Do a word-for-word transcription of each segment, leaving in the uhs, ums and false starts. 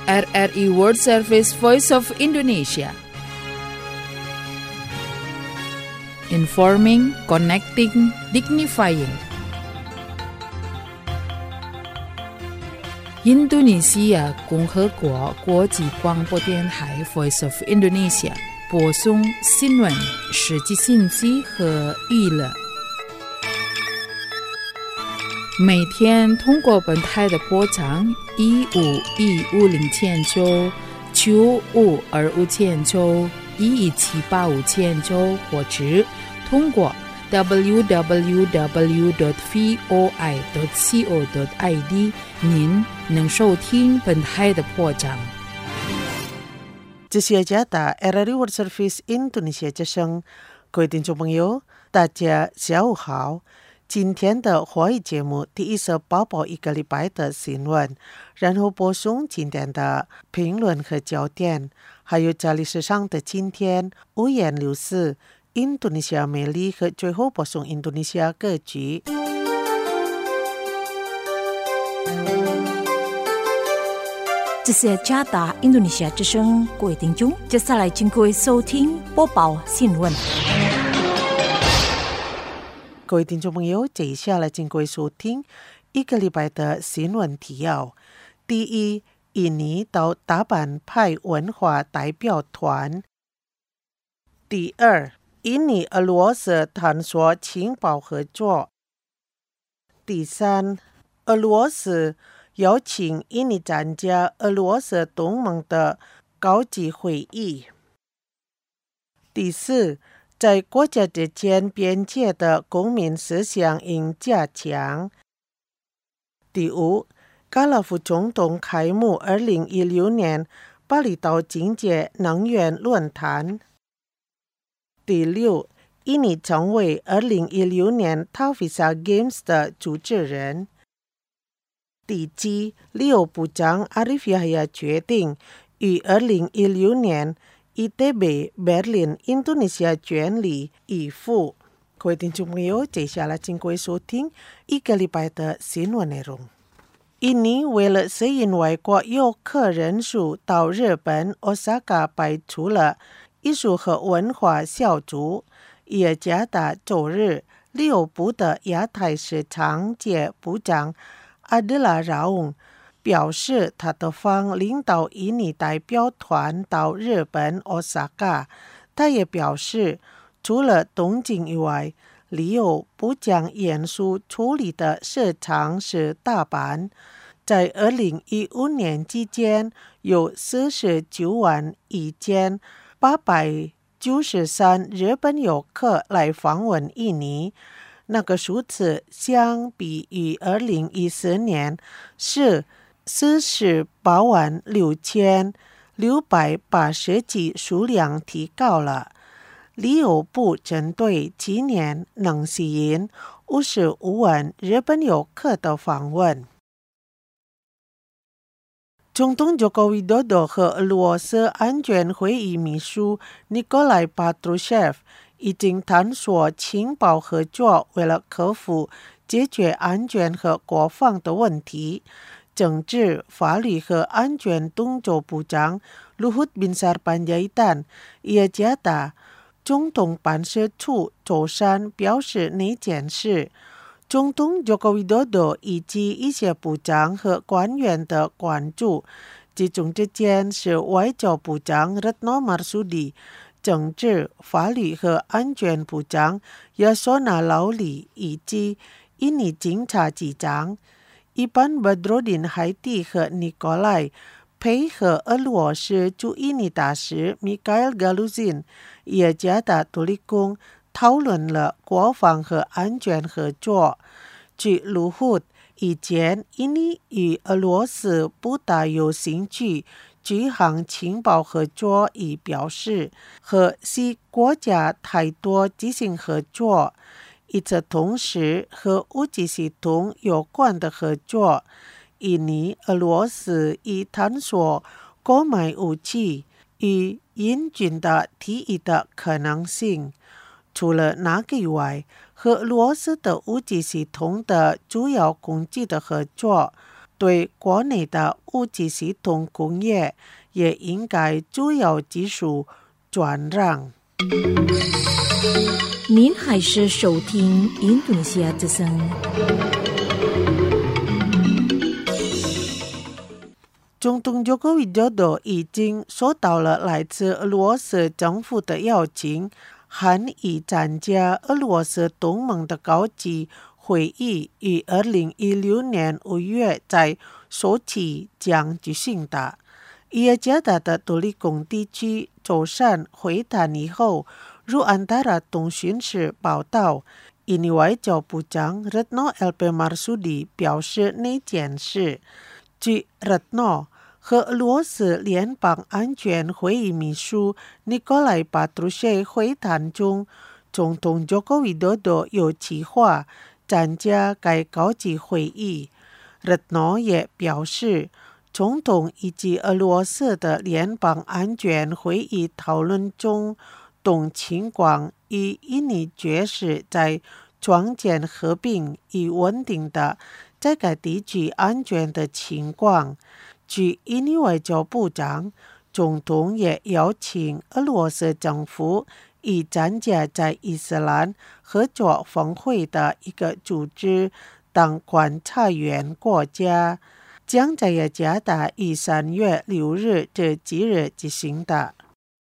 R R I World Service Voice of Indonesia. Informing, connecting, dignifying.印度尼西亚共和国国际广播电台 Voice of Indonesia 播送新闻、实际信息和娱乐。每天通过本台的波长一五一五零千九、九五二五千九、一一七八五千九，或者通过 double-u double-u double-u dot voi dot co dot i d 您能收听本台的播章。 这是加达 R R I World Service Indonesia 之声，各位听众朋友，大家下午好。今天的华语节目第一次播报一个礼拜的新闻，然后播送今天的评论和焦点，还有家里时尚的今天五颜六色印度尼西亚美丽和最后播送印度尼西亚歌曲。 这是加达印度尼西亚之声，各位听众，接下来请各位收听播报新闻。 各位听众朋友，接下来请各位收听一个礼拜的新闻提要。第一，印尼到大阪派文化代表团。第二，印尼俄罗斯探索情报合作。第三，俄罗斯邀请印尼参加俄罗斯东盟的高级会议。第四，在国家之间边界的公民思想应加强。第五，加拉夫总统开幕二零一六年巴厘岛经济能源论坛。第六，印尼成为二零一六年 Tavisa Games 的主持人。第七，旅游部长 Arif Yahya 决定于二零一六年I T B Berlin 印度尼西亚全力以赴。各位听众朋友，接下来请各位收听一个礼拜的新闻内容。印尼为了吸引外国游客人数到日本 Osaka 派出了艺术和文化小组。耶加达周日，旅游部的亚太市场界部长阿德拉饶翁表示，他的方领导印尼代表团到日本 Osaka。 他也表示，除了东京以外，旅游部将严肃处理的市场是大阪。在二零一五年期间，有四十九万一千八百九十三日本游客来访问印尼。那个数字相比于二零一四年是四十八万六千六百八十几，数量提高了。旅游部针对今年能吸引五十五万日本游客的访问。总统Joko Widodo 和俄罗斯安全会议秘书 Nikolai Patrushev 已经探索情报合作，为了克服解决安全和国防的问题。政治、法律和安全动作部长 Luhut Binsar Panjaitan 也加达总统办事处周三表示那件事。总统 Joko Widodo 以及一些部长和官员的关注，其中之间是外交部长 Retno Marsudi、政治、法律和安全部长 Yasona Lawli 以及印尼警察局长 Ivan Badrodin Haiti 和 Nikolai 配合俄罗斯驻印尼大使 Mikhail Galuzin 也加达独立宫讨论了国防和安全合作。据卢虎以前，印尼与俄罗斯不大有兴趣举行情报合作，已表示和西国家太多进行合作。与此同时，和武器系统有关的合作，印尼、俄罗斯已探索购买武器与英军的提议的可能性。除了那个以外，和俄罗斯的武器系统的主要攻击的合作， 对国内的物质系统工业也应该主要技术转让。 您还是收听印度尼西亚之声。 总统Joko Widodo 已经收到了来自俄罗斯政府的邀请，含意参加俄罗斯东盟的高级会议于二零一六年五月在索契将举行的。耶加达的独立宫地区周三会谈以后，如安达拉通讯社报道，印尼外交部长 Retno L P Marsudi 表示那件事。据 Retno 和俄罗斯联邦安全会议秘书 Nikolai Patrushev 会谈中，总统 Joko Widodo 有计划参加该高级会议。Retno 也表示，总统以及俄罗斯的联邦安全会议讨论中，东情况与印尼决是在创建和平与稳定的在该地区安全的情况。据印尼外交部长，总统也邀请俄罗斯政府以参加在伊斯兰合作峰会的一个组织当观察员国家，将在雅加达于三月六日这几日举行的。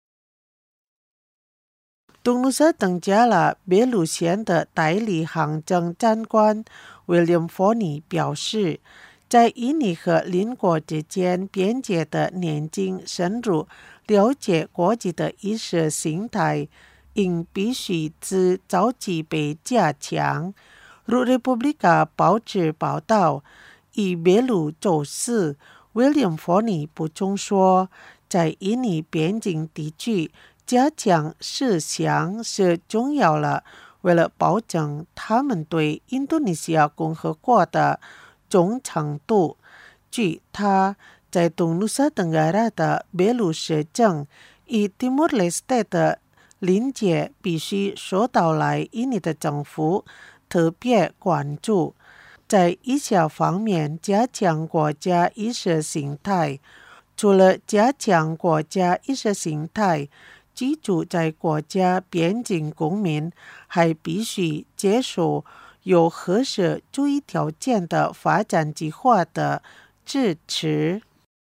东努沙登加了别鲁县的代理行政长官 William Forney 表示，在印尼和邻国之间边界的年轻深入了解国际的意识形态，应必须自早期被加强。如 Republika 报纸报道，以别鲁周四 William Forney 补充说，在印尼边境地区加强思想是重要了，为了保证他们对印度尼西亚共和国的忠诚度。据他在东努沙登加拉的别鲁市政与 Timor Leste 的邻界必须受到来印尼的政府特别关注。在以下方面加强国家意识形态，除了加强国家意识形态，居住在国家边境公民还必须接受有合适注意条件的发展计划的支持。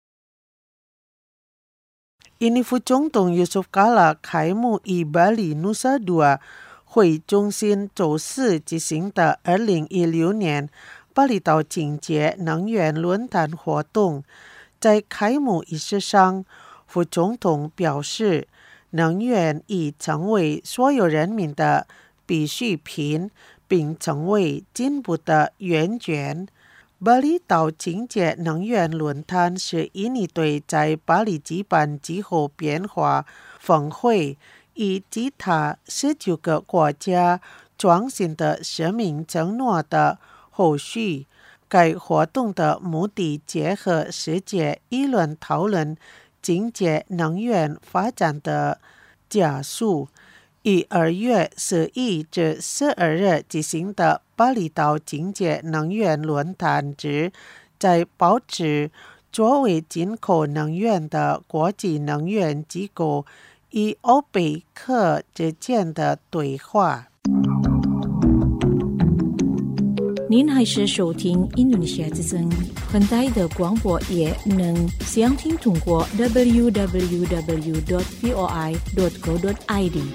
印尼副总统 Yusuf Kala 开幕于巴黎 Nusa Dua 会中心周四举行的二零一六年巴厘岛经济能源论坛活动。在开幕仪式上，副总统表示，能源已成为所有人民的必需品，并成为进步的源泉。巴厘岛经济能源论坛是印尼对在巴黎举办气候变化峰会以及他十九个国家创新的使命承诺的后续。该活动的目的结合世界议论讨论经济能源发展的加速。于二月十一至十二日举行的巴厘岛经济能源论坛之在保持作为进口能源的国际能源机构与欧佩克之间的对话。 您还是收听印度尼西亚之声，很大的广播也能详听通过 double-u double-u double-u dot voi dot co dot i d。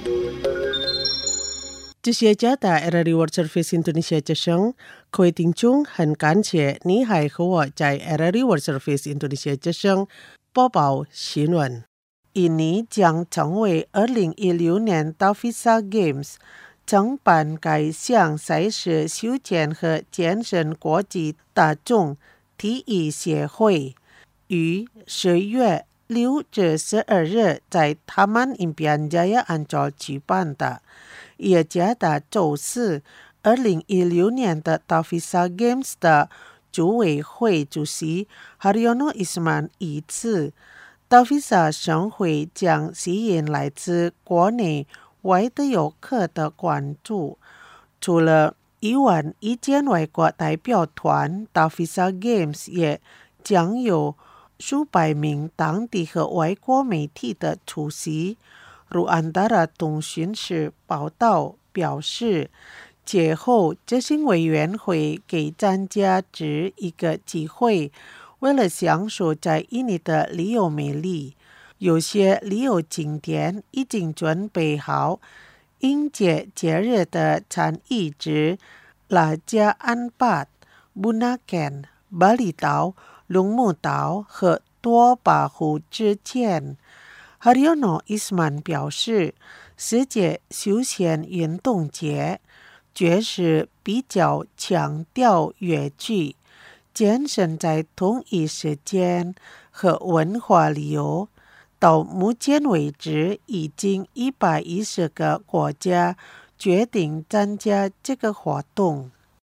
这些加大 R R I World Service Indonesia 之声，各位听众，很感谢你还和我在 R R I World Service Indonesia 之声播报新闻。印尼将成为二零一六年 Tavisa Games承办该项赛事修建和健身国际大众体育协会于十月六至十二日在Taman Impian Jaya Ancol举办的。也加达周四二零一六年的 Tavisa Games 的组委会主席 Haryono Isman 一次 Tavisa 盛会将吸引来自国内外的游客的关注。除了以往一间外国代表团到 Visa Games 也将有数百名当地和外国媒体的出席。如安达拉通讯社报道表示，节后执行委员会给参加者一个机会，为了享受在印尼的旅游魅力，有些旅游景点已经准备好迎接节日的参与者。拉加安巴、布纳肯、巴厘岛、龙目岛和多巴湖之间。哈里诺伊斯曼表示，世界休闲运动节确实比较强调乐剧，健身在同一时间和文化旅游。到目前为止，已经一百一十个国家决定参加这个活动。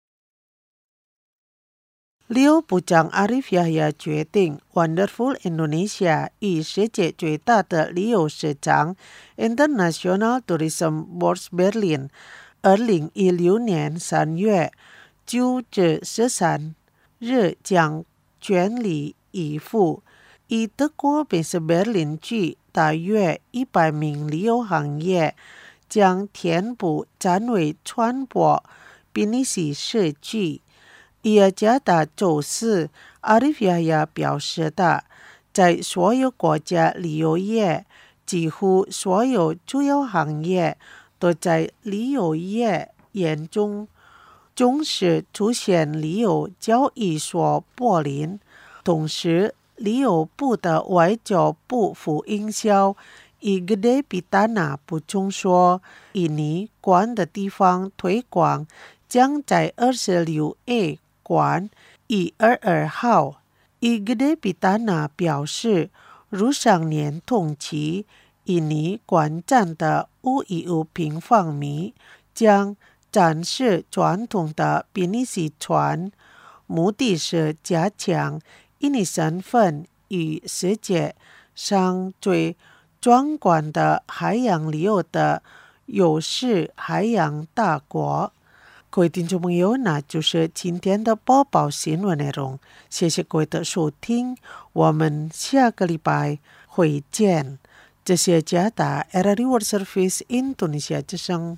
旅游部长阿里夫也决定 Wonderful Indonesia 与世界最大的旅游市场 International Tourism Board Berlin 二零一六年三月九至十三日将全力以赴，以德国贝斯柏林区大约一百名旅游行业将填补暂未传播比利时社区。耶加达周四，阿里夫亚表示的，在所有国家旅游业，几乎所有主要行业都在旅游业严重重视出现旅游交易所柏林。同时，旅游部的外交部副营销伊格德比达纳补充说，印尼馆的地方推广将在二十六 A 馆一二二号。伊格德比达纳表示，如上年同期，印尼馆站的五十五平方米将展示传统的比利时船，目的是加强印尼身份与世界上最壮观的海洋旅游的优势海洋大国。各位听众朋友，那就是今天的播报新闻内容，谢谢各位的收听，我们下个礼拜会见。这是加达 R R I World Service Indonesia 之声。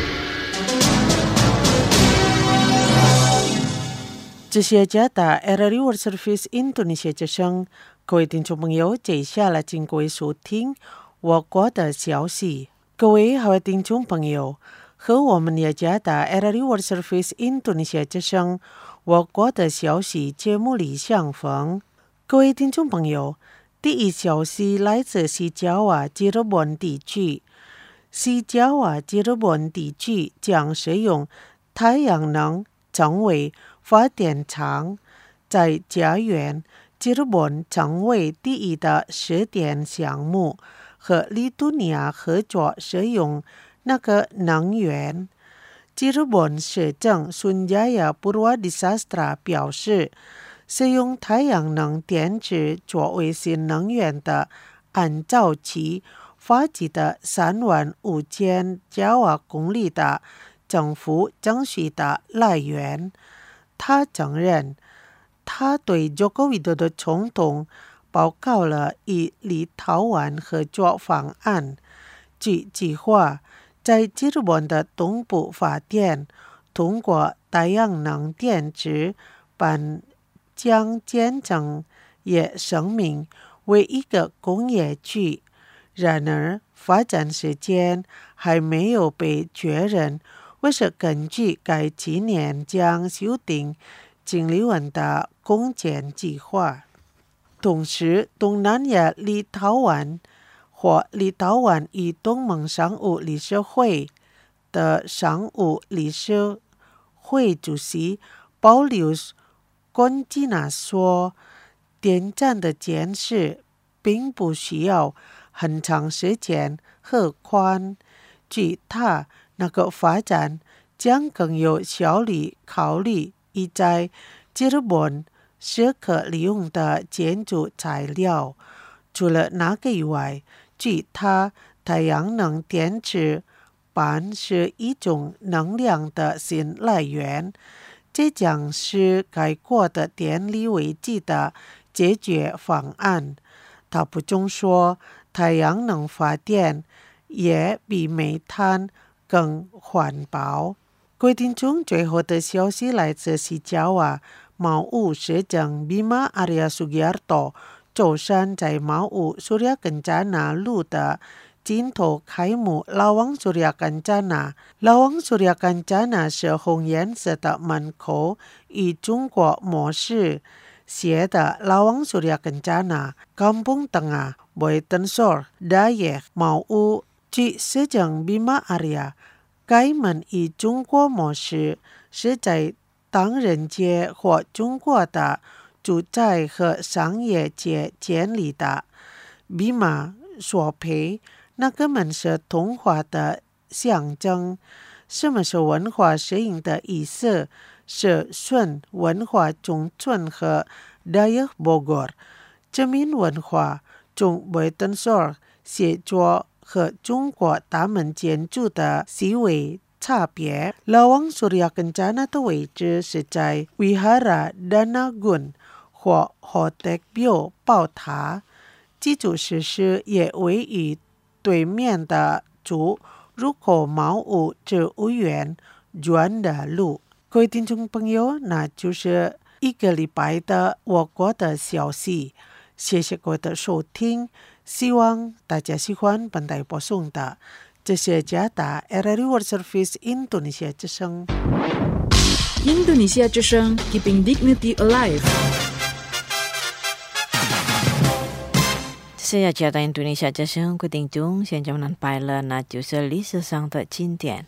这是加达 R R I World Service Indonesia 之声，各位听众朋友，接下来请各位收听我国的消息。各位好的听众朋友，和我们雅加达 R R I World Service Indonesia 之声我国的消息节目里相逢。各位听众朋友，第一消息来自西爪哇吉尔本地区。西爪哇吉尔本地区将使用太阳能成为发电厂，在家园吉尔本成为第一的试点项目，和利多尼亚合作使用那个能源。吉尔本市长孙加亚布瓦迪萨斯特拉表示，使用太阳能电池作为新能源的按照其发起的三万五千加瓦公里的政府争取的来源。他承认，他对佐科维多的总统报告了与立陶宛合作方案，据计划在吉尔本的东部发电，通过太阳能电池板将建成也声明为一个工业区。然而，发展时间还没有被确认，为是根据该今年将修订净利润的工建计划。同时，东南亚立陶宛或立陶宛与东盟商务理事会的商务理事会主席保留贡吉纳说，电站的建设并不需要很长时间，何况据他那个发展将更有效率考虑已在吉尔本是可利用的建筑材料。除了那个以外，据他太阳能电池板是一种能量的新来源，这将是改过的电力危机的解决方案。他补充说，太阳能发电也比煤炭更环保。各位听众，最后的消息来自西爪哇mau U市长 Bima Arya Sugiarto 周三在mau U Surya Kencana 路的尽头开幕拉旺 Surya Kencana。拉旺 Surya Kencana 是红颜色的门口，以中国模式写的拉旺 Surya Kencana Kampung Tengah Boitensor Dayak mau U 据市长 Bima Arya，该门以中国模式是在唐人街或中国的住宅和商业街建立的。比马索赔那个门是童话的象征。什么是文化摄影的意思？是顺文化中村和 Dayak Bogor 殖民文化中 Boitensor 写作和中国大门建筑的细微差别。拉旺 Surya Kencana 的位置是在 Wihara Danagun 或 Hotek Bio 宝塔，基础设施也位于对面的主入口mau U植物园 Juanda 路。各位听众朋友，那就是一个礼拜的我国的消息，谢谢各位的收听，希望大家喜欢本台播送的这些加达 R R I World Service Indonesia 之声。 Indonesia 之声 Keeping Dignity Alive。 这是加达 Indonesia 之声，各位听众，现在们拜了，那就是历史上的经典。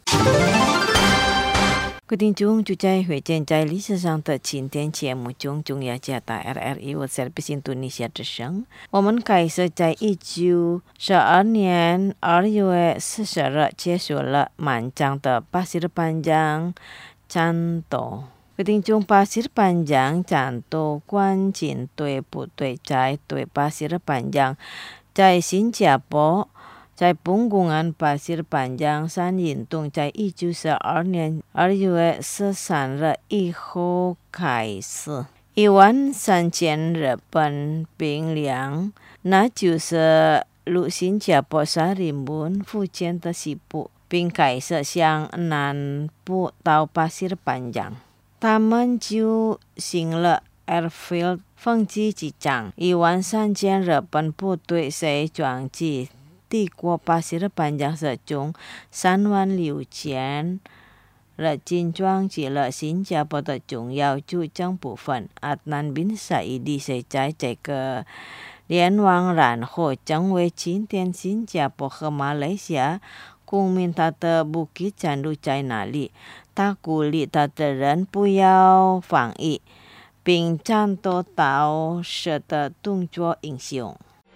各位听众，就在会见在历史上的经典节目中，中央加达 R R I World Service Indonesia 之声。我们开始在一九十二年二月四十日结束了漫长的 Pasir Panjang 战斗。各位听众， Pasir Panjang 战斗关进队部队在对 Pasir Panjang 在新加坡。在崩公案 Pasir Panjang 山运动在一九四二年二月十三日以后开始，一万三千日本兵粮，那就是入新加坡沙利门福建的西部，并开始向南部到 Pasir Panjang。他们就行了 Airfield 风击机场，一万三千日本部队在撞击帝国 Pasir Panjang 之中，三万六千日军撞击了新加坡的重要主政部分。Adnan bin Saidi 是在这个连王然后成为今天新加坡和马来西亚公民，他的武器展露在哪里？他鼓励他的人不要防御，并战斗到死的动作英雄。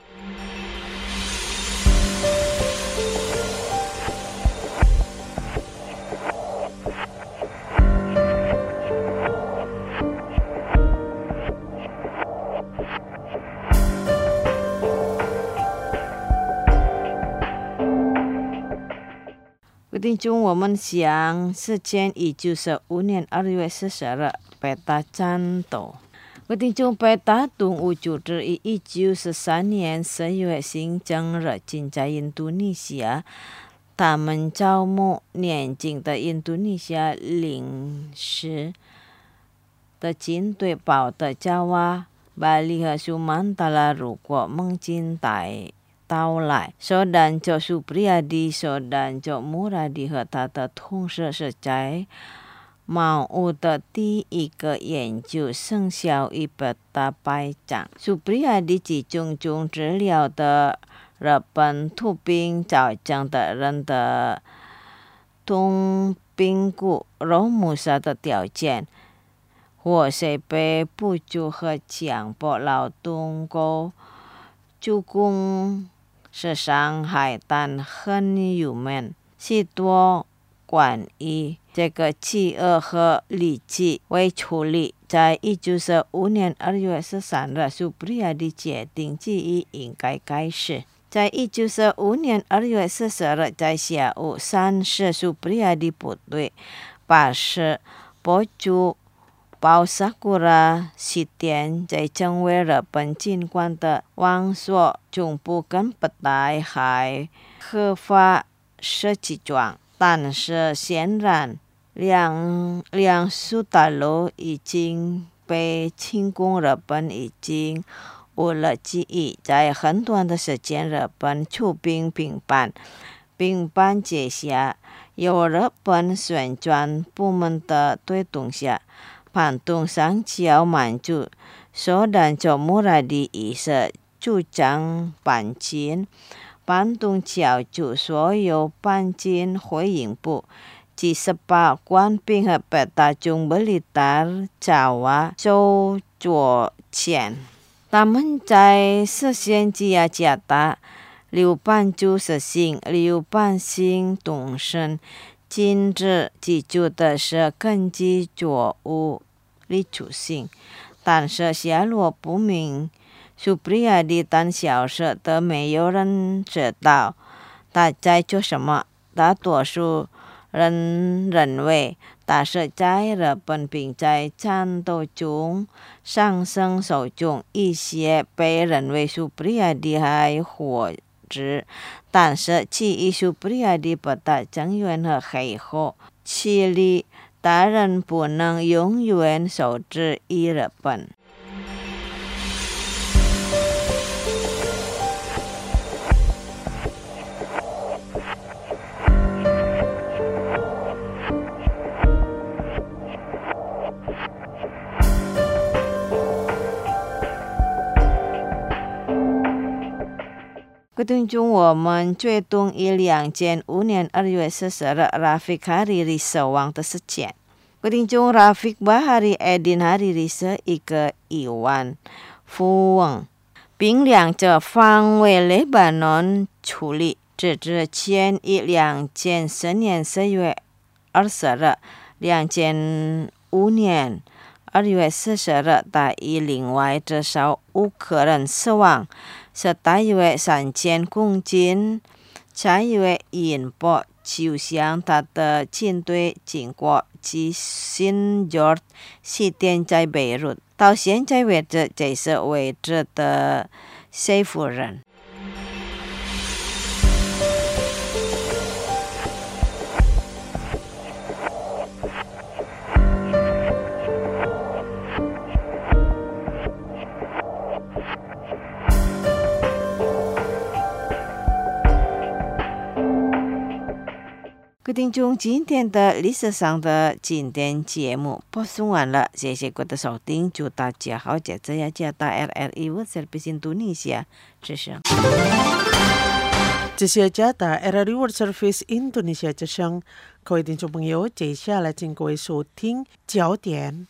听众，我们想事件一九四五年二月四十日北大战斗。听众，北大动物组织于一九四三年十月新增入境在印度尼西亚，他们招募年轻的印度尼西亚领事的军队保的加瓦、巴里和苏曼达拉如果梦境带到来，首dan就Supriyadi，首dan就Muradi和他的同事是在mau U的第一个研究生效于北大败仗。Supriyadi 集中中治疗的日本土兵造成的人的痛评估罗姆萨的条件，或是被补助和强迫劳动过主攻是伤害，但很郁闷。许多关于这个企鹅和痢疾为处理，在一九四五年二月十三日，Supriyadi决定记忆应该开始。 在一九四五年二月四十日，在下午三时，苏布里亚的部队把是博主包萨库拉西甸在成为日本军官的王所中部跟北大还合法设计状，但是显然两两苏大楼已经被清攻，日本已经无了记忆。在很短的时间，日本出兵平叛，平叛之下，由日本宣传部门的推动下，反动上交满族虽然就木来的意识主张搬迁，反动侨族所有搬迁回应部及十八官兵和北大中布里达爪哇周作前，他们在实现之下加大流版主实行流版性动身，禁止记住的是根据作物立出性，但是下落不明。苏布里亚的胆小事都没有人知道他在做什么，大多数人认为他是在日本兵在战斗中丧生受伤，一些被认为苏布里亚的还活着，但是其余苏布里亚的不大增援和黑后，其里大人不能永远守之于日本。各位听众，我们追踪于两千五年二月四十日 Rafiq Hariri 死亡的事件。各位听众 ，Rafiq Bahari Edin Hariri 是一个亿万富翁，并两者返回黎巴嫩处理。直至前一两千四年四月二十日，两千五年二月四十日，大约另外至少五个人死亡。是大约三千公斤，大约银箔，就像他的舰队经过其新约西甸在贝鲁，到现在为止，这是位置的谁夫人。各位听众，今天的历史上的经典节目播送完了，谢谢各位的收听，祝大家好，接着要接到 R R I World Indonesia 之声。 这些加达 R R I World Service Indonesia 之声，各位听众朋友，接下来请各位收听焦点。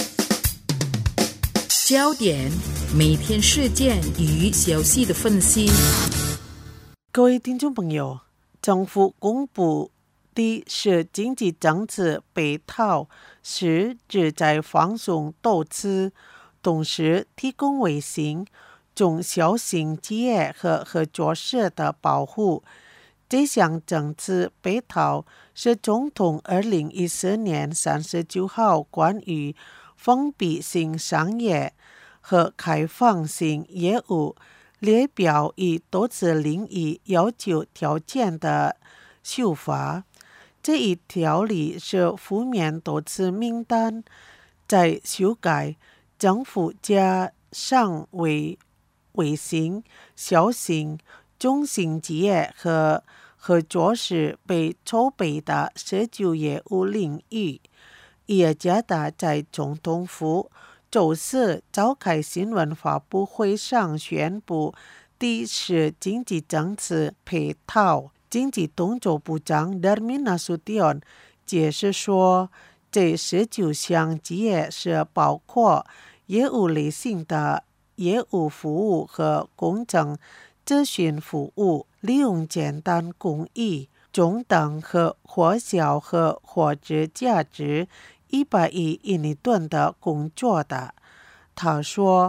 焦点，每天事件与消息的分析。 各位听众朋友，政府公布的是经济政策被套是旨在放松投资，同时提供微型、中小型企业和合作社的保护。这项政策被套是总统二零一四年三十九号关于封闭性商业和开放性业务列表以投资领域要求条件的修法。这一条例是负面投资名单，在修改政府加上为微型、小型、中型企业和合作社被筹备的十九业务领域。也加达在总统府周四召开新闻发布会上宣布，第十经济政策配套。经济动作部长 Darmin Nasution 解释说，这十九项企业是包括业务类型的业务服务和工程咨询服务，利用简单工艺、中等和或小和或者价值一百亿印尼盾的工作的。他说，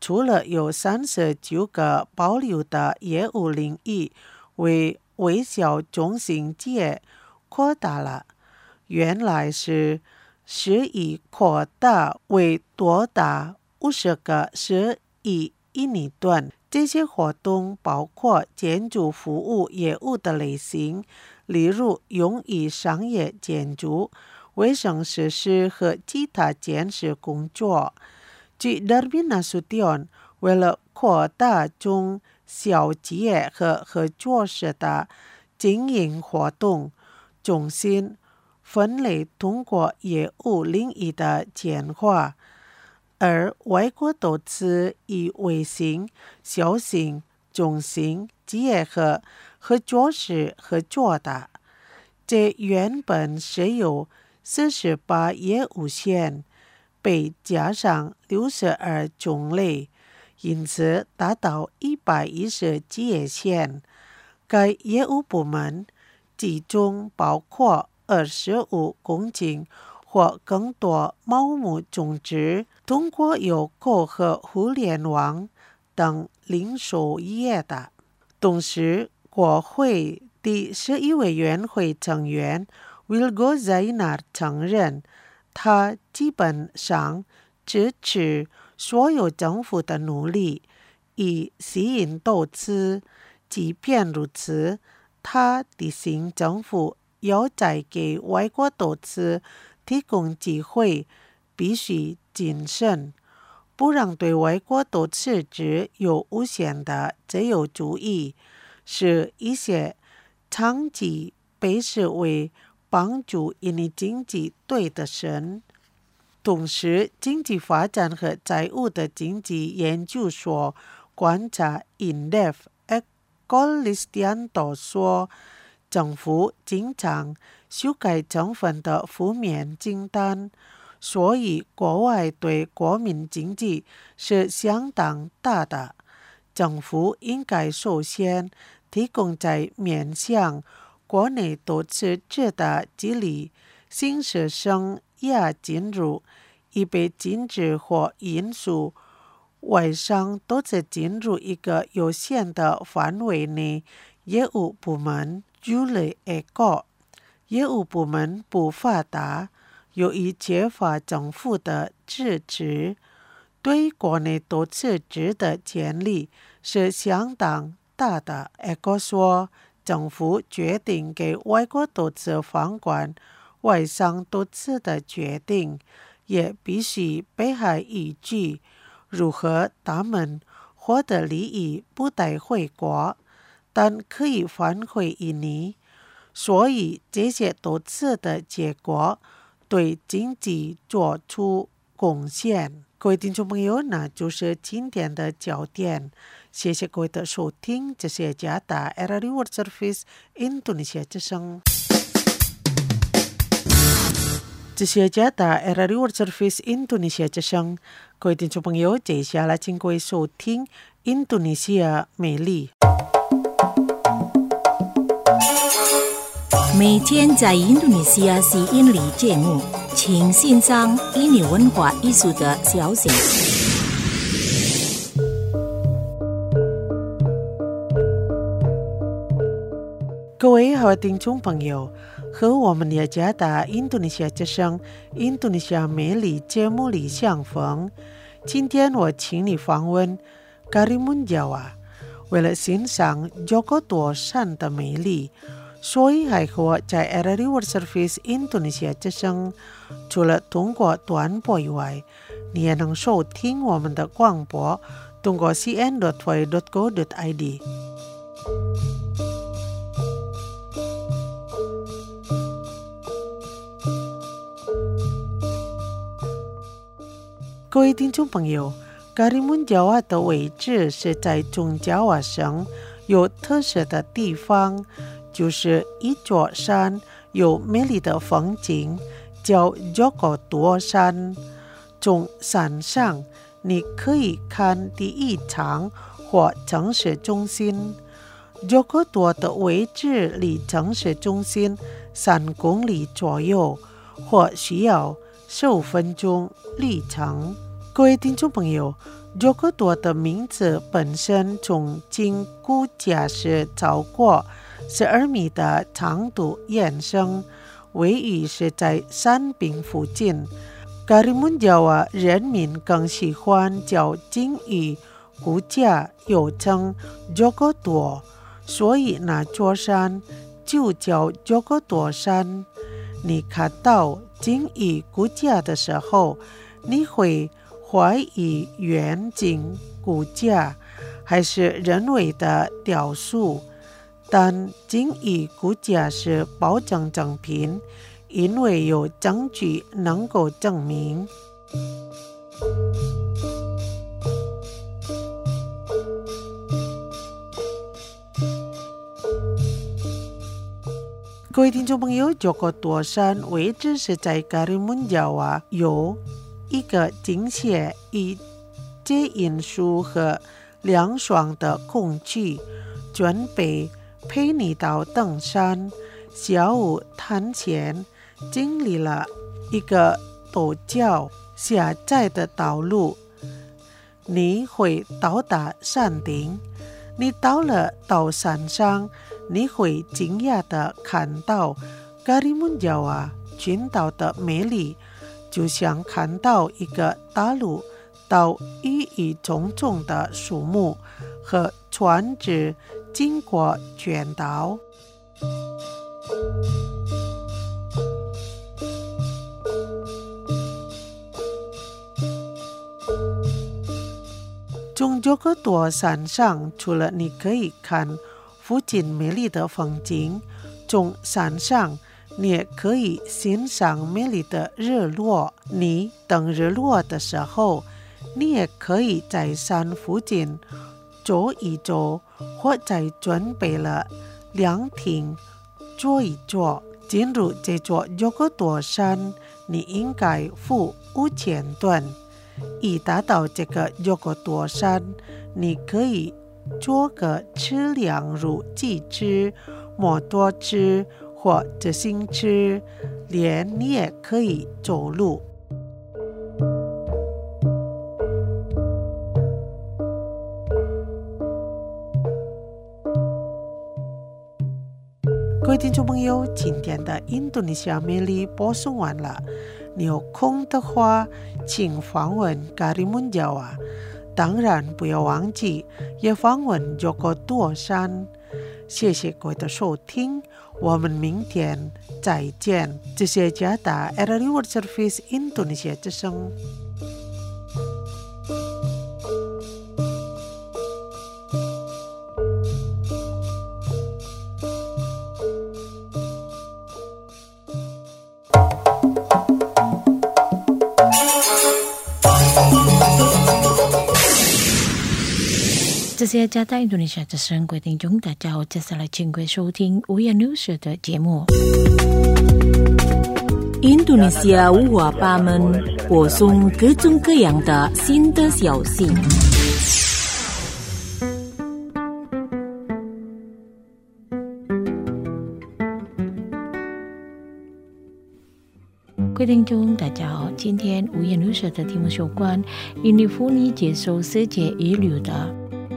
除了有三十九个保留的业务领域为微小中型企业扩大了，原来是是以扩大为多达五十个十亿印尼盾。这些活动包括建筑服务业务的类型，例如用于商业建筑、卫生设施和其他建设工作。据 Darmin Nasution， 为了扩大中小企业和合作社的经营活动，重新分类通过业务领域的简化，而外国投资以微型、小型、中型企业和合作社合作的。这原本是有四十八业务线，被加上六十二种类，因此达到一百一十企业线。该业务部门其中包括二十五公顷或更多茂木种植，通过邮购和互联网等零售业的。同时，国会第十一委员会成员 Wilgo Zainar 承认，他基本上支持所有政府的努力以吸引投资。即便如此，他提醒政府要在给外国投资提供机会必须谨慎，不让对外国投资者有无限的自由主义，是一些长期被视为帮助印尼经济对的事。同时，经济发展和债务的经济研究所观察 Indef Ekolistianto 说，政府经常修改政府的负面清单，所以国外对国民经济是相当大的。政府应该首先提供在面向国内投资者的激励，新设生业进入，以被禁止或因素外商投资进入一个有限的范围内。业务部门 Julie Eko， 业务部门不发达，由于缺乏政府的支持，对国内投资者的潜力是相当大的。Eko 说，政府决定给外国投资放宽外商投资的决定，也必须背后依据如何他们获得利益不带回国，但可以返回印尼，所以这些投资的结果对经济做出贡献。各位听众朋友，那就是今天的焦点，谢谢各位的收听，这是加达 R R U World Service Indonesia 之声。这是加达 R R U World Service Indonesia 之声，各位听众朋友，接下来请各位收听印度尼西亚美丽。 每天在印度尼西亚吸引力节目，请欣赏印尼文化艺术的消息。 各位好，听众朋友，和我们雅加达印度尼西亚之声印度尼西亚美丽节目里相逢。今天我请你访问 Karimun Jawa， 为了欣赏这个多山的美丽，所以还和在 R R U World Service 印度尼西亚之声，除了通过短波以外，你也能收听我们的广播，通过 c n dot y dot go dot i d。各位听众朋友， Karimun Jawa 的位置是在中加瓦省有特色的地方，就是一座山有美丽的风景，叫 Joko Tua 山。从山上你可以看第一场或城市中心。Joko Tua 的位置离城市中心三公里左右，或需要十五分钟旅程。 各位听众朋友，肉骨朵的名字本身从经估价是超过十二米的长度衍生，位于是在山顶附近。Karimun Jawa 人民更喜欢叫鲸鱼骨架又称肉骨朵，所以那座山就叫肉骨朵山。你看到鲸鱼骨架的时候，你会怀疑远景骨架还是人为的雕塑，但鲸鱼骨架是保证正品，因为有证据能够证明。各位听众朋友，肉骨朵山位置是在 Karimun Jawa， 有一个倾斜与接引树和凉爽的空气，准备陪你到登山。下午探险，经历了一个陡峭狭窄的道路，你会到达山顶。你到了到山上，你会惊讶地看到 Karimun Jawa 群岛的美丽，就像看到一个大陆到郁郁葱葱的树木和船只经过全岛。从肉骨朵山上，除了你可以看附近美丽的风景，从山上你也可以欣赏美丽的日落。你等日落的时候，你也可以在山附近走一走，或者准备了凉亭坐一坐。进入这座肉骨朵山，你应该付五千盾。一达到这个肉骨朵山，你可以坐个车辆如机车、摩托车或自行车，连你也可以走路。各位听众朋友，今天的印度尼西亚美丽播送完了。你有空的话，请访问 Karimun Jawa， 当然不要忘记也访问肉骨朵山。谢谢各位的收听，我们明天再见。这是加达 R R I World Service 印度尼西亚之声。 这些加大印度尼西亚之声各位听众，大家好，接下来请各位收听五月六日的节目。印度尼西亚五花八门，播送各种各样的新的消息。各位听众，大家好，今天五月六日的题目有关印尼妇女接受世界一流的。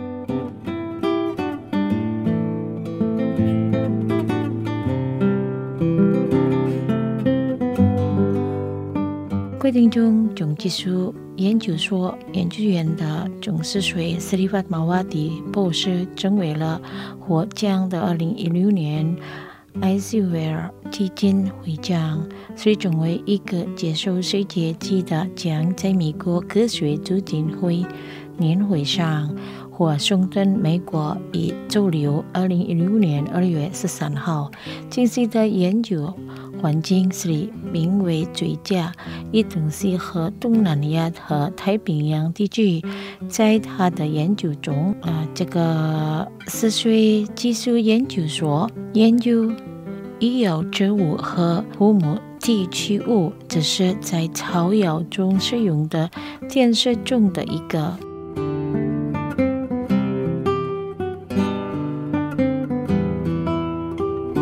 各位听众，总技术研究所研究员的总司水斯里法马瓦迪博士成为了获奖的二零一六年艾希维尔基金会长，所以成为一个接受世界级的奖，在美国科学基金会年会上华盛顿美国一周六二零一六年二月十三号，近期的研究环境是名为最佳，以东西和东南亚和太平洋地区。在他的研究中，呃，这个思水技术研究所研究医药植物和护母提取物，这是在草药中使用的天使中的一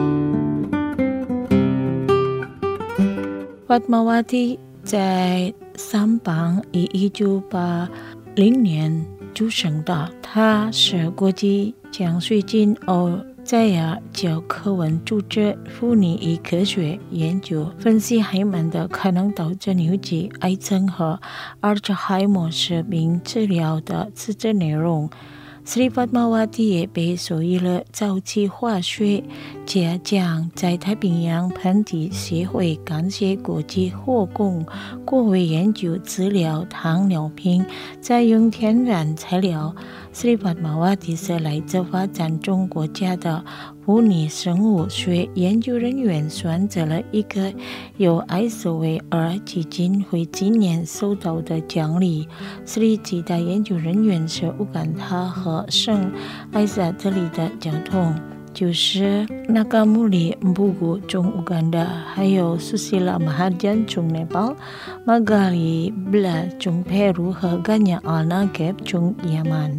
个。Fatmawati 在三榜以一九八零年出生的，他是国际奖学金欧在亚教科文组织妇女与科学研究分析海曼的可能导致疟疾、癌症和阿尔茨海默氏病治疗的实质内容。Sri Padmawati 也被授予了早期化学家奖，在太平洋盆地协会感谢国际火供，国为研究治疗糖尿病，再用天然材料。Sri Padmawati 是来自发展中国家的妇女生物学研究人员，选择了一个由艾斯维尔基金会今年收到的奖励。Sri 其他研究人员是乌干达和圣埃萨特里的交通，就是纳卡穆里布古从乌干达，还有苏西拉马哈江从nepal，马嘎里布拉从佩鲁和甘亚阿纳盖从也门。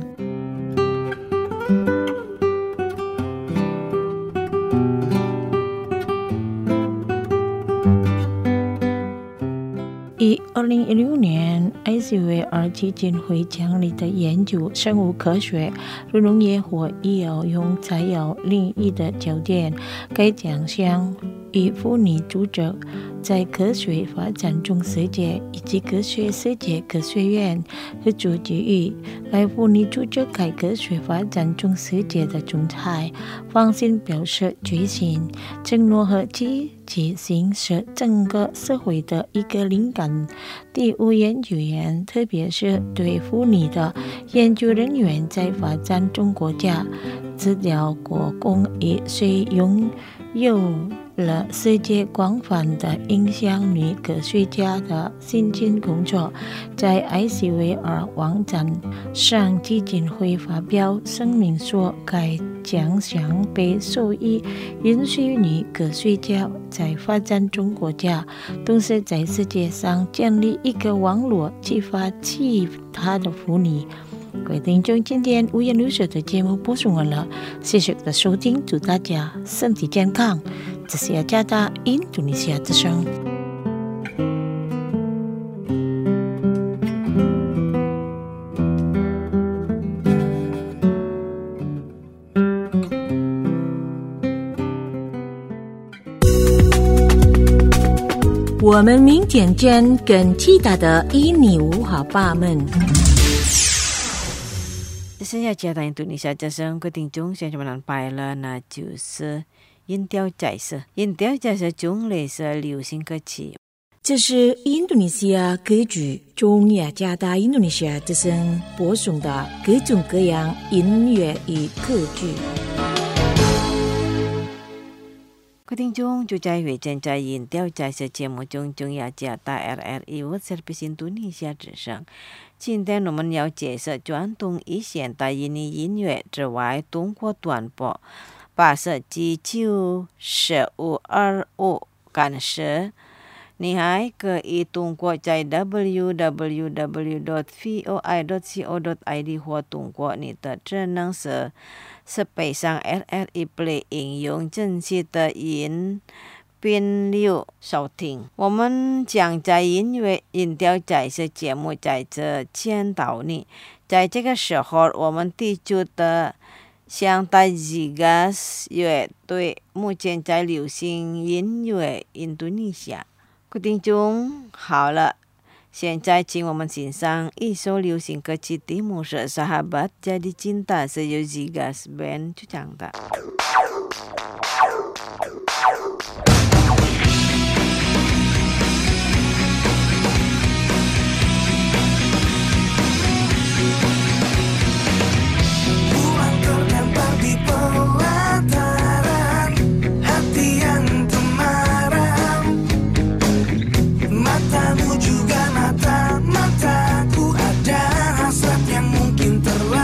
以二零一六年艾斯维尔基金会奖励的研究生物科学、农业或医药用材料领域的焦点，该奖项以妇女组织在科学发展中世界以及科学世界科学院合作给予。该妇女组织该科学发展中世界的总裁方心表示决心，承诺和积极性是整个社会的一个灵感。第五研究员，特别是对妇女的研究人员，在发展中国家治疗国公益虽拥有了世界广泛的影响女科学家的辛勤工作。在艾斯维尔网站上，基金会发表声明说，该奖项被授予允许女科学家在发展中国家，同时在世界上建立一个网络，激发其他的妇女。各位听众，今天五颜六色的节目播送完了，谢谢的收听，祝大家身体健康。这是雅加达印度尼西亚之声。我们明天见，更其他的印尼五花八门。 现在加拿大印度尼西亚之声，各位听众，现在我们拜了，那就是音调在色，音调在色种类是流行歌曲。 这是印度尼西亚歌剧中雅加达印度尼西亚之声播送的各种各样音乐与歌剧。 各位听众，就在会正在音调在色节目中，中雅加达 R R I World Service 印度尼西亚之声。今天我们要介绍传统与现代印尼音乐之外，通过短波八十至九十五二五干涉。你还可以通过在 double-u double-u double-u dot v o i dot co dot i d 或通过你的智能手设备上 R R I Play 应用正式的音频率收听。我们将在音乐音调在这节目在这见到你。在这个时候，我们提出的像大吉嘎斯乐队目前在流行音乐印度尼西亚。各位听众，好了，现在请我们欣赏一首流行歌曲，题目是《Sahabat Jadi Cinta》，是由 Zigas Band 主唱的。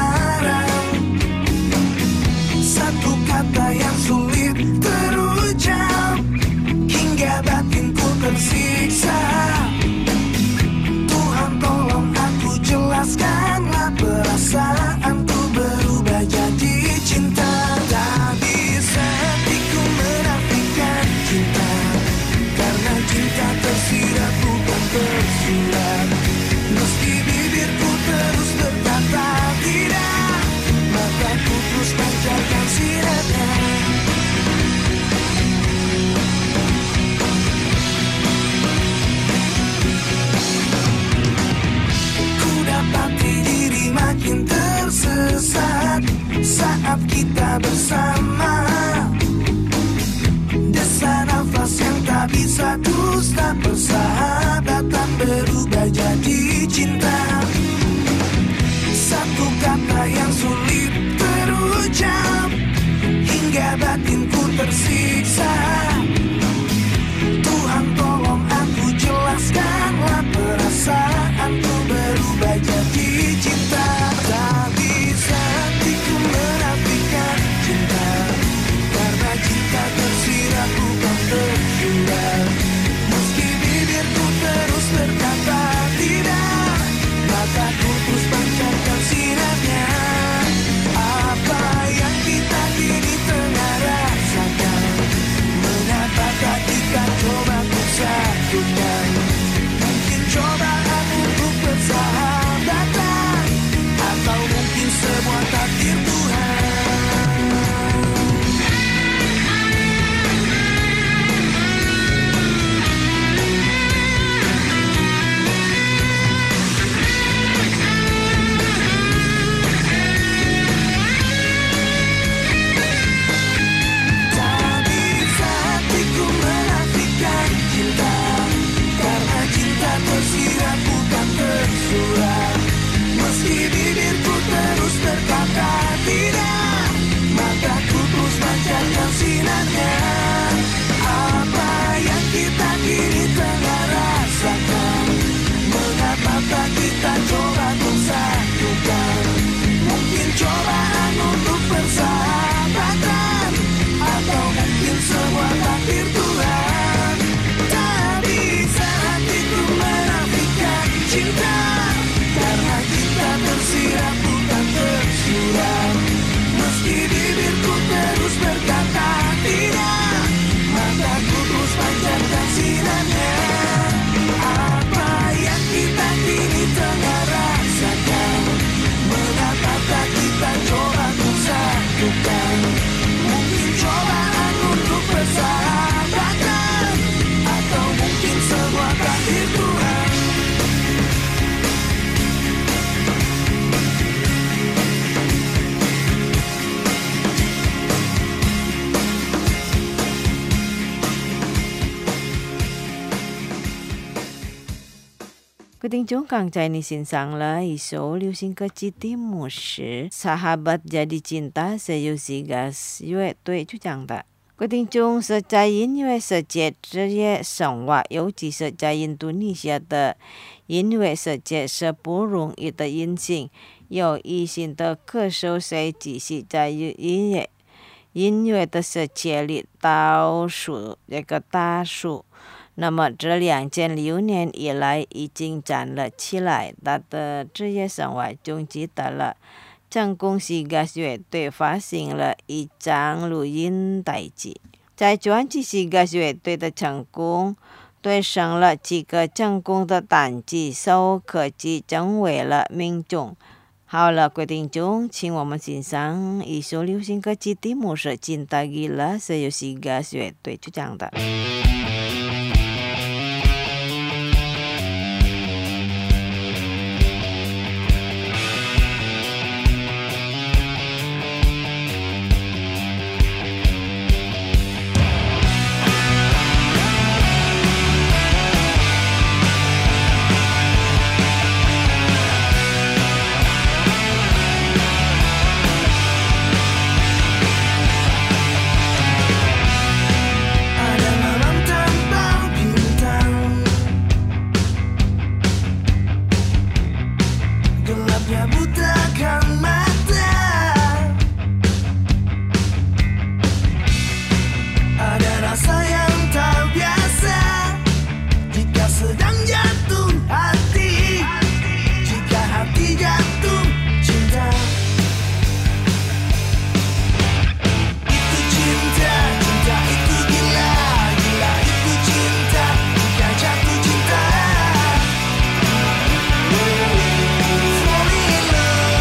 Satu kata yang sulit terucap. saat kita bersama. Desa nafas yang tak bisa dusta, persahabatan berubah jadi cinta. Satu kata yang sulit terucap, hingga batinku tersiksa. Tuhan tolong aku jelaskanlah, perasaanku berubah jadi cinta. Tak bisa hatiku menafikan cinta, karena cinta tersirat bukan tersurat. Meski bibirku terus berkata tidak, mataku terus pancarkan sinarnya. Apa yang kita kini tengah rasakan, mengapa tak kita coba untuk satukan? Mungkin cobaan untuk persahabatan, atau mungkin sebuah takdir Tuhan. Tak bisa hatiku menafikan cinta, karena cinta tersirat bukan tersurat. Meski bibirku terus berkata tidak, mataku terus pancarkan sinarnya. Apa yang kita kini tengah rasakan, mengapa tak kita coba untuk satukan? Mungkin cobaan untuk persahabatan, atau mungkin sebuah takdir Tuhan. Tak bisa hatiku menafikan cinta, karena cinta tersirat bukan tersurat. Meski bibirku terus berkata tidak, mataku terus pancarkan sinarnya. Apa yang kita kini tengah rasakan, mengapa tak kita coba untuk satukan? Mungkin cobaan untuk persahabatan, atau mungkin sebuah takdir Tuhan. Quý thính chúng càng chạy ni xin sang là一首流行歌曲的牧师 Sahabat Jadi Cinta 是由西格斯乐队主讲的。quý thính chúng是在音乐世界职业生活，尤其是在印度尼西亚的音乐世界是不容易的音性。有一心的歌手谁继续在音乐音乐的世界里倒数这个大数。那么这两千六年以来已经站了起来，他的职业生活中取得了成功。西格斯乐队发行了一张录音带集，在专辑西格斯乐队的成功对上了几个成功的单集，首歌曲成为了民众。好了，各位听众，请我们欣赏一首流行歌曲的牧师 Cinta Gila 是由西格斯乐队主唱的。 Fall in love.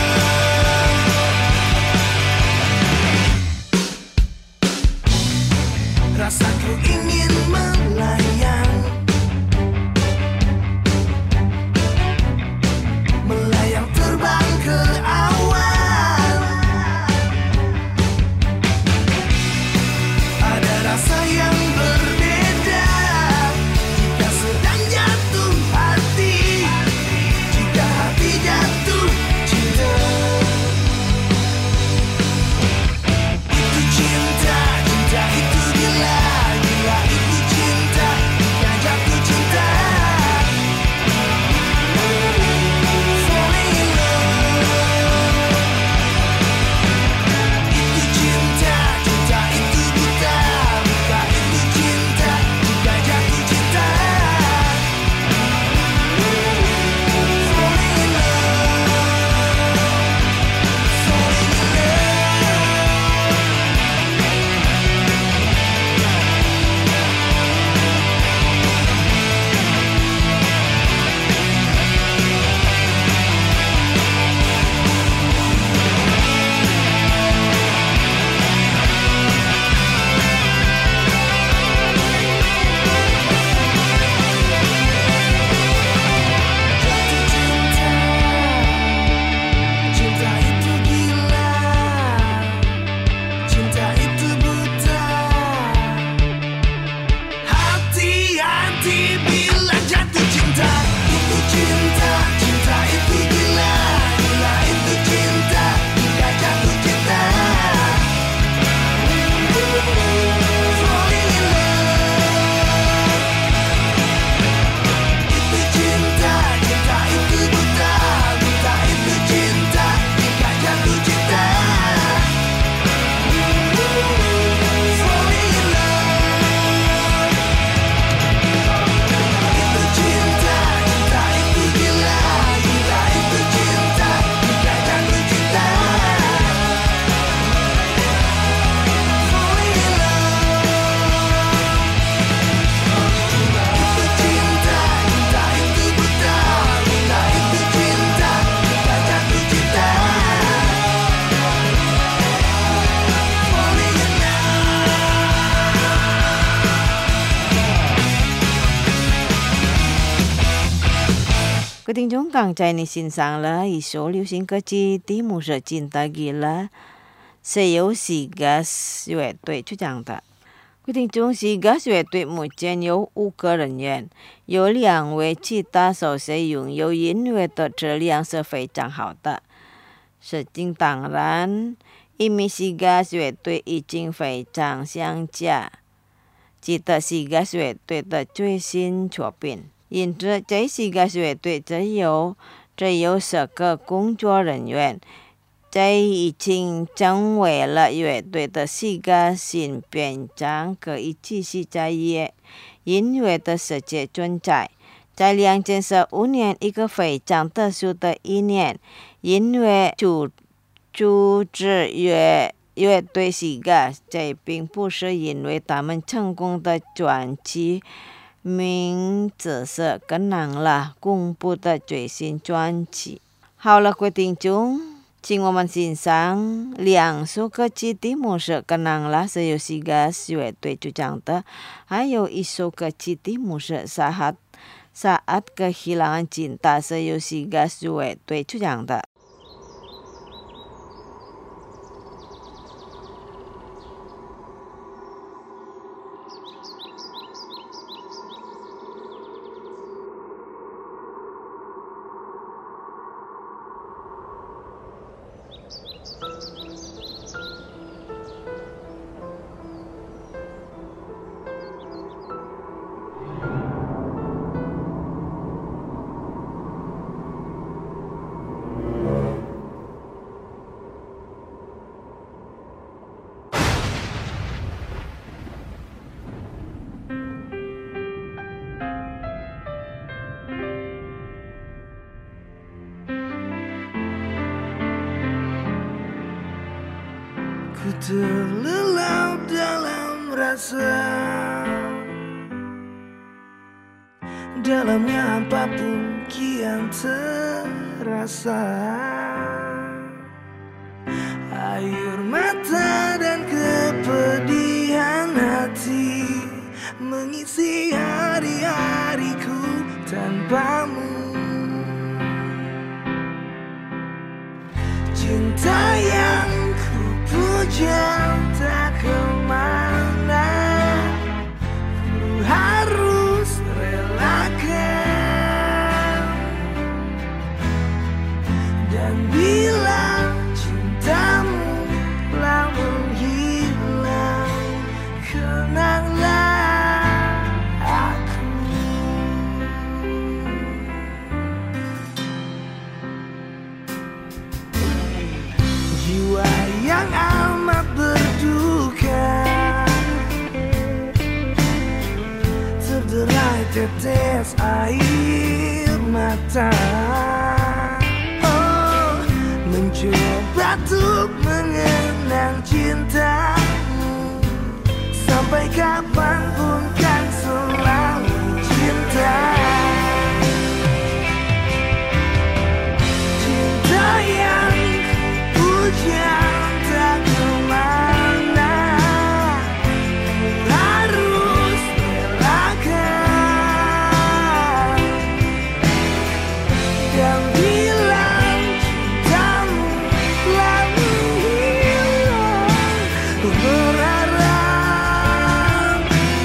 各位听众刚才你欣赏了一首流行歌曲《蒂姆是金大吉了》，是由西格斯乐队主唱的。各位听众，西格斯乐队目前有五个人员，有两位吉他手是拥有音乐的质量是非常好的。事情当然，因为西格斯乐队已经非常想家，记得西格斯乐队的最新作品。因此，这西格斯乐队只有只有十个工作人员，这已经成为了乐队的四个新篇章，可以继续在音乐的世界存在。在两千十五年，一个非常特殊的一年，因为组组织乐乐队西格，这并不是因为他们成功的专辑。名字是跟上了公布的最新专辑。好了，各位听众，请我们欣赏两首歌曲，题目是跟上了，是由西格斯乐队主唱的；还有一首歌曲，题目是 Saat Saat Kehilangan Cinta， 是由西格斯乐队主唱的。 Ku terlelap dalam rasa, dalamnya apapun kian terasa. Air mata dan kepedihan hati mengisi hari-hariku tanpamu. Cinta yang ku puja tak kemana, ku harus relakan. Dan bila cintamu telah menghilang, kenanglah aku. Jiwa yang amat berduka, terderai tetes air mata. Oh, mencoba untuk mengenang cintamu, sampai kapanpun kan selalu cinta. Cinta yang hujan tak kemana, harus relakan. Dan bila cintamu telah menghilang, ku berharap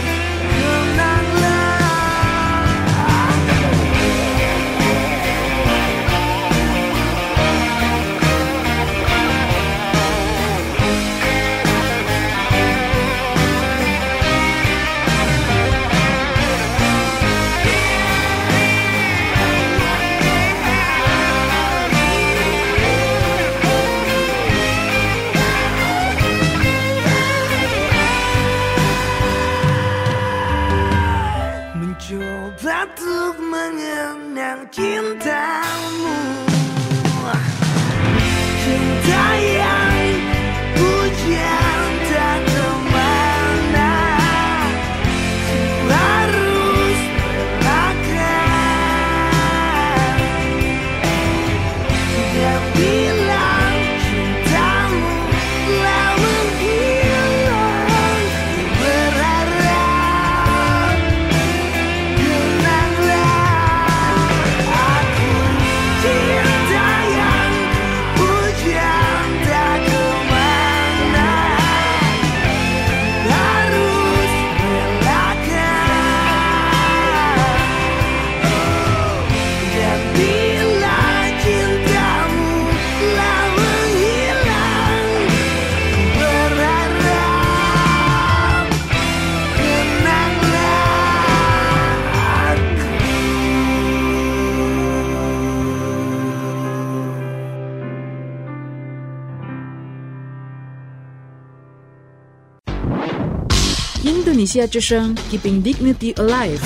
印度尼西亚之声 Keeping Dignity Alive。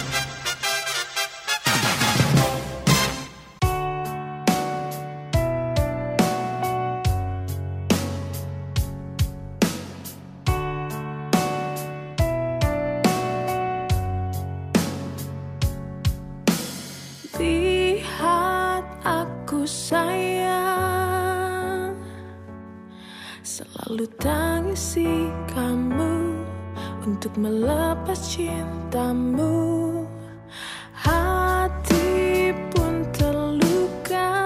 Lihat aku sayang, selalu tangisi kamu untuk melepas cintamu. Hati pun terluka,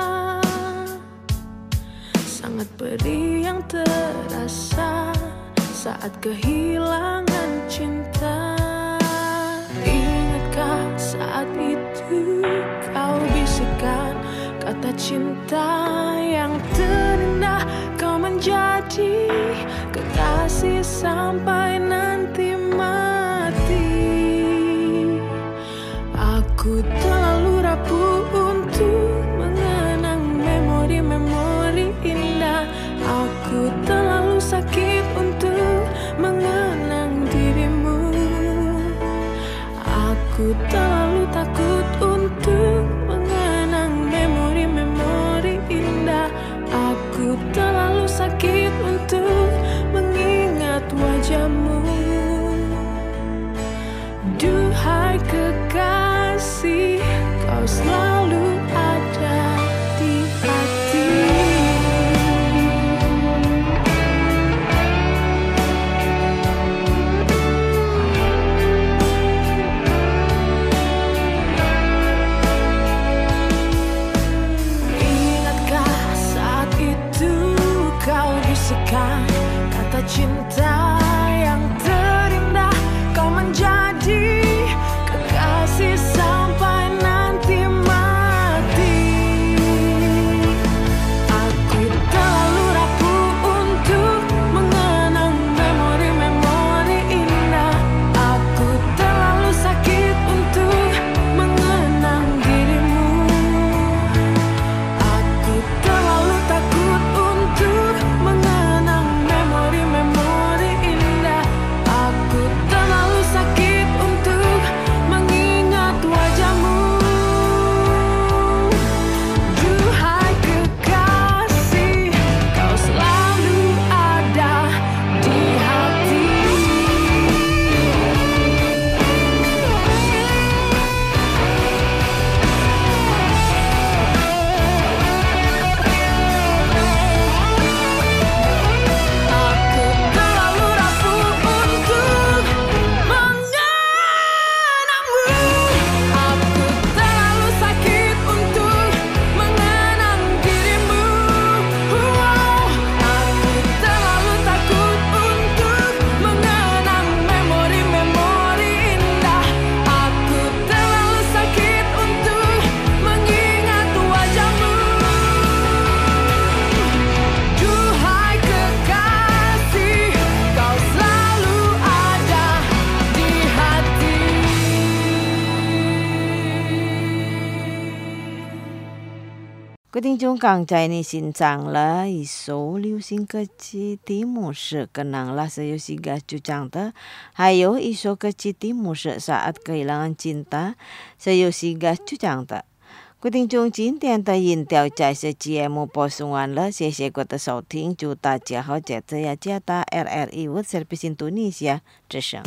sangat perih yang terasa saat kehilangan cinta. Ingatkah saat itu kau bisikan kata cinta yang terindah, kau menjadi kekasih sampai nanti mati. Aku terlalu rapuh untuk mengenang memori-memori indah. Aku terlalu sakit untuk mengenang dirimu. Aku terlalu takut untuk mengenang memori-memori indah. Aku terlalu sakit untuk mengingat wajahmu. Duhai kekasih, kau selalu ada di hati. Kata cinta yang terindah, kau menjadi kekasih sampai nanti mati. Aku terlalu rapuh untuk mengenang memori-memori indah. Aku terlalu sakit untuk mengenang dirimu. Aku terlalu takut untuk mengenang memori-memori indah. Aku terlalu sakit untuk mengingat wajahmu. Duhai kekasih, kau selalu ada di hati. Aku terlalu rapuh untuk mengenangmu. Aku terlalu sakit untuk mengenang dirimu. Aku terlalu takut untuk mengenang memori-memori indah. Aku terlalu sakit untuk mengingat wajahmu. Duhai kekasih, kau selalu ada di hati. 各位听众刚才你欣赏了一首流行歌曲，题目是 Kenanglah Sayosiga Cucangta， 还有一首歌曲题目是 Saat Kehilangan Cinta Sayosiga Cucangta。 各位听众，今天的音调在这节目播送完了，谢谢各位的收听，祝大家好，这次要加大 R R I World Service Indonesia 之声。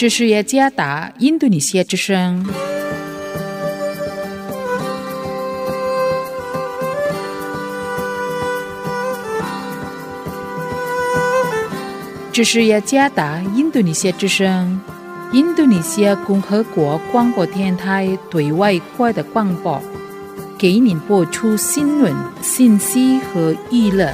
这是雅加达印度尼西亚之声。这是雅加达印度尼西亚之声，印度尼西亚共和国广播电台对外国的广播，给您播出新闻、信息和娱乐。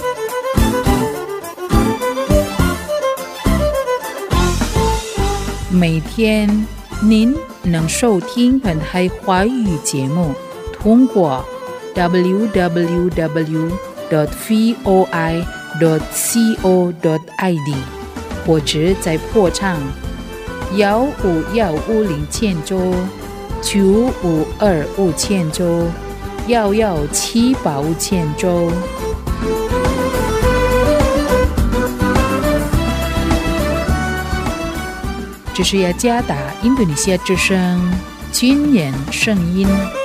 每天您能收听本台华语节目，通过 double-u double-u double-u dot v o i dot co dot i d 或者在破唱幺五幺五零千周九五二五千周幺幺七八五千周。这是雅加达印度尼西亚之声军人声音。